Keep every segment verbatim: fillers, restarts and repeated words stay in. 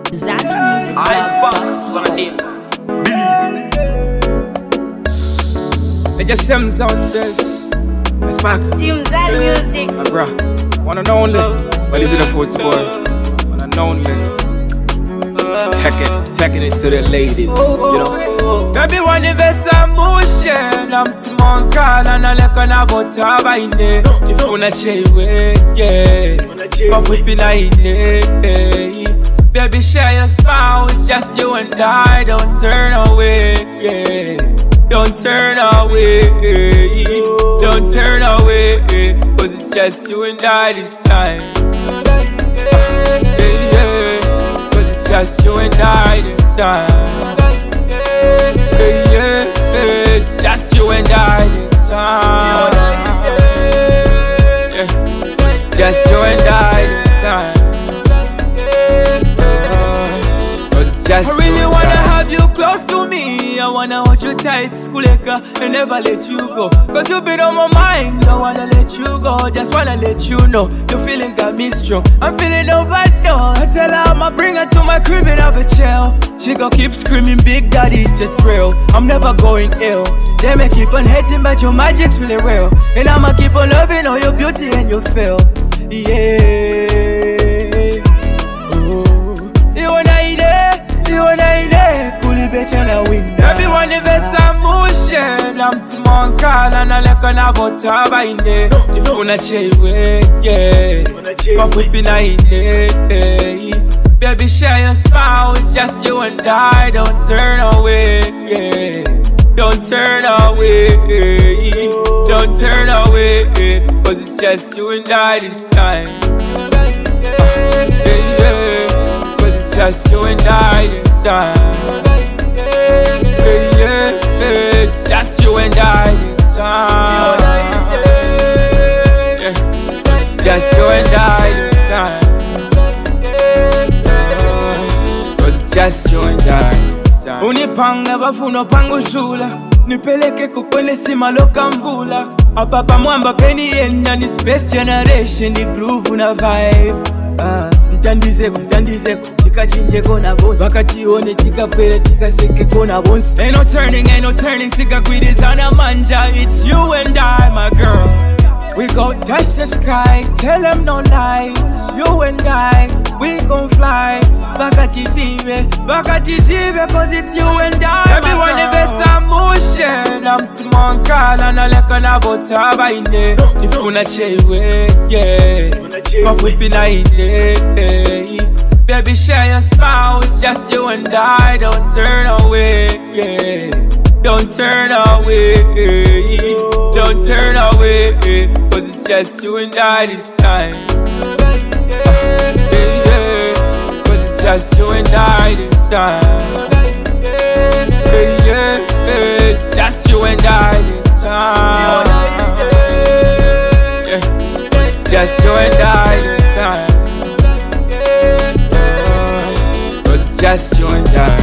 They just Shems on this. It's back. Team Zad Music. My bro, one and only. But is it a football? One and only. Taking it, taking it to the ladies, you know. Baby, one invest some motion. I'm Timon Khan and I look on a butter by ne. If you wanna share it, yeah. But we be like, baby, share your smile. It's just you and I. Don't turn away, yeah. Don't turn away, don't turn away, cause it's just you and I this time. Uh, yeah, yeah, cause it's just you and I this time. Yeah, yeah, it's just you and I this time. Yeah, it's just you and I this time. Uh, cause it's just I really wanna have you close to me. I wanna hold you tight, Skuleka, and never let you go. Cause you been on my mind, don't wanna let you go. Just wanna let you know, your feeling got me strong. I'm feeling overdose. I tell her I'ma bring her to my crib and have a chill. She gon' keep screaming, Big Daddy, it's a thrill. I'm never going ill. They may keep on hating, but your magic's really real. And I'ma keep on loving all your beauty and your feel. Yeah. Oh. You wanna eat it, you wanna eat it. Everyone invest some motion. I'm Timon Khan and I look on a butter by ne. If you wanna share it, yeah. My foot be like, baby, share your smile. It's just you and I. Don't turn away, yeah. Don't turn away, don't turn away, cause it's just you and I this time. Uh, yeah, yeah, cause it's just you and I this time. Yeah, yeah, it's just you and I this time. Yeah, it's just you and I this time. Uh, but it's just you and I this time. Unipanga bafuna pangu shula. Nipeleke kukone sima loka mvula. Apapa mwamba peni yenda ni space generation. Ni groove una vibe. uh, Mtandizeko, mtandizeko. Chinje kona bones wakati one tika pere tika seke kona bones. Ain't no turning, ain't no turning. Tika greedies on a manja. It's you and I, my girl. We gon' touch the sky. Tell them no lights. You and I, we gon' fly. Bakati zibe, bakati zibe, cause it's you and I. Everyone invest some motion. I'm Timon Khan and I look on a butter by ne. If you wanna share it, yeah. My foot be like, yeah. Baby, share your smile, it's just you and I. Don't turn away, yeah. Don't turn away, don't turn away, cause it's just you and I this time. Uh, yeah, yeah, cause it's just you and I this time. Yeah, yeah, it's just you and I this time. Yeah, it's just you and I this time. Just you and I.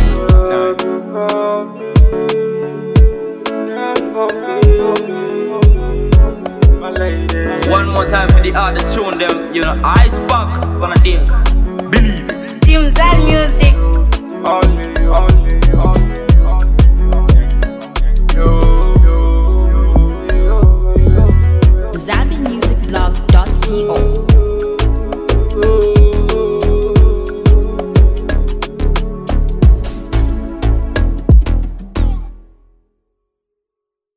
One more time for the other tune them, you know, Ice Pack, gonna dig.